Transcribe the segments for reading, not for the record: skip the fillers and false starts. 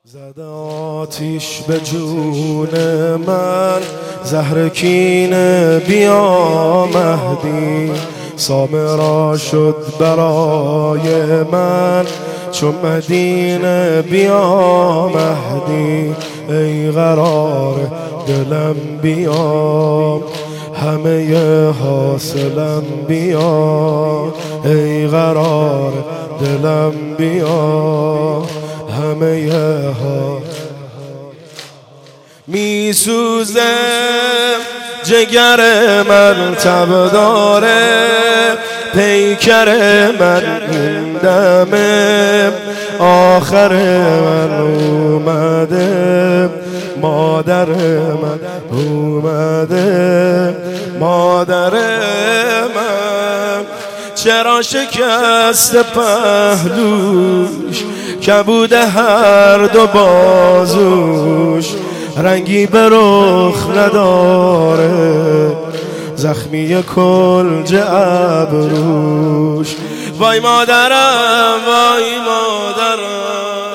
زد آتیش به جون من، زهر کینه بیا مهدی. سامرا شد برای من چون مدینه بیا مهدی. ای قرار دلم بیا، همه حاصلم بیا. ای قرار دلم بیا، همه ها می سوزه جگر من، تب داره پیکر من. این دم آخر من اومده، مادر من اومده، مادر من. چرا شکست پهلوش، کبود هر دو بازوش. رنگی به رخ نداره، زخمی کلج ابروش. وای مادرم، وای مادرم.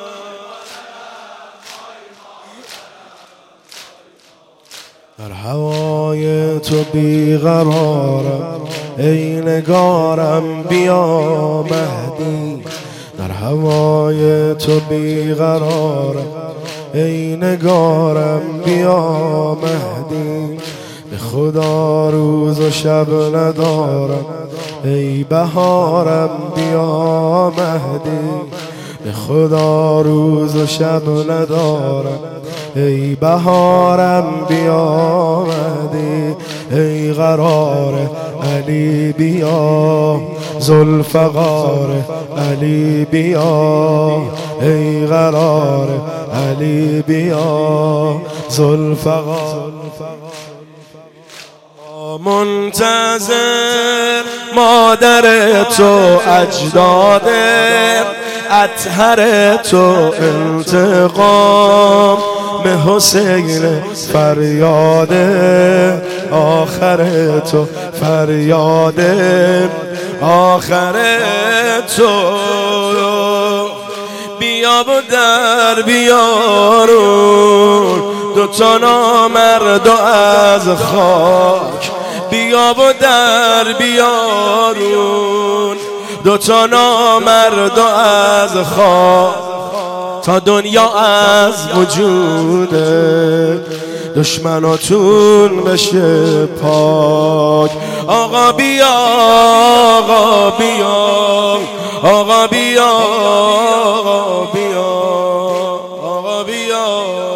در هوای تو بیقرارم، ای نگارم بیا مهدی. در هوای تو بیقرارم، ای نگارم بیا مهدی. به خدا روز و شب ندارم، ای بهارم بیا مهدی. به خدا روز و شب ندارم، ای بهارم بیا مهدی. ای قرار علی بیا، ذوالفقار علی بیا. ای قرار علی بیا، ذوالفقار. منتظر مادر تو، اجداده اطهر تو، انتقام حسین فریاده. آخر تو فریاده، آخر تو. بیا و در بیارون دوتا نامرد از خاک. بیا و در بیارون دوتا نامرد از خاک، تا دنیا از وجود دشمناتون بشه پاک. آقا بیا، آقا بیا، آقا بیا، آقا بیا، آقا بیا.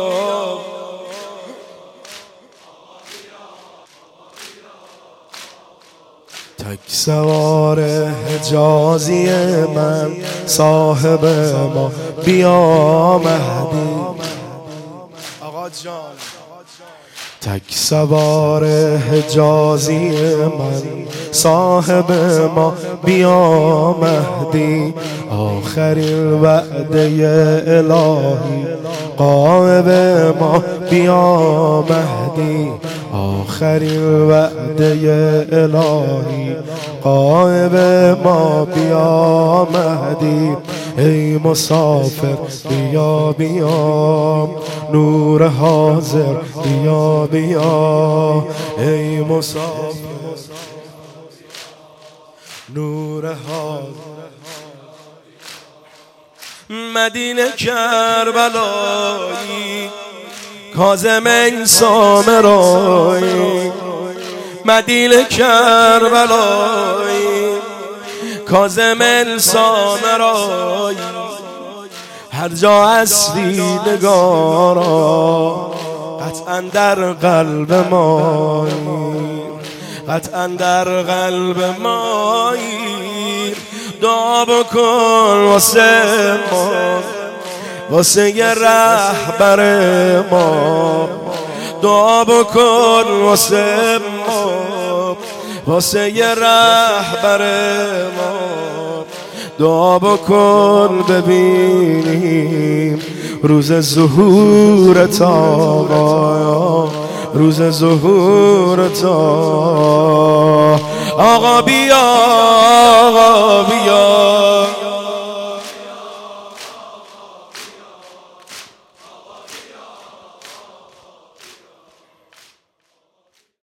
تک سوار حجازی من، صاحب ما بیا مهدی. آقا جان تک سوار حجازی من، صاحب ما بیا مهدی. آخرین وعده الهی قائب ما بیا مهدی. آخرین وعده الهی قائب ما بیا مهدی. ای مسافر بیا بیا، نور حاضر بیا بیا. ای مسافر نور حاضر. مدینه کربلایی، کاظم این سامرایی. مدینه کربلایی، کاظم این سامرایی. هر جا هستی نگارا، قطعا در قلب مایی، قطعا در قلب مایی. دعا بکن واسه ما، واسه ی رهبر ما. دعا بکن واسه ما، واسه ی رهبر ما. دعا بکن ببینیم روز ظهورت آقا، روز ظهورت آقا. بیا، آقا بیا،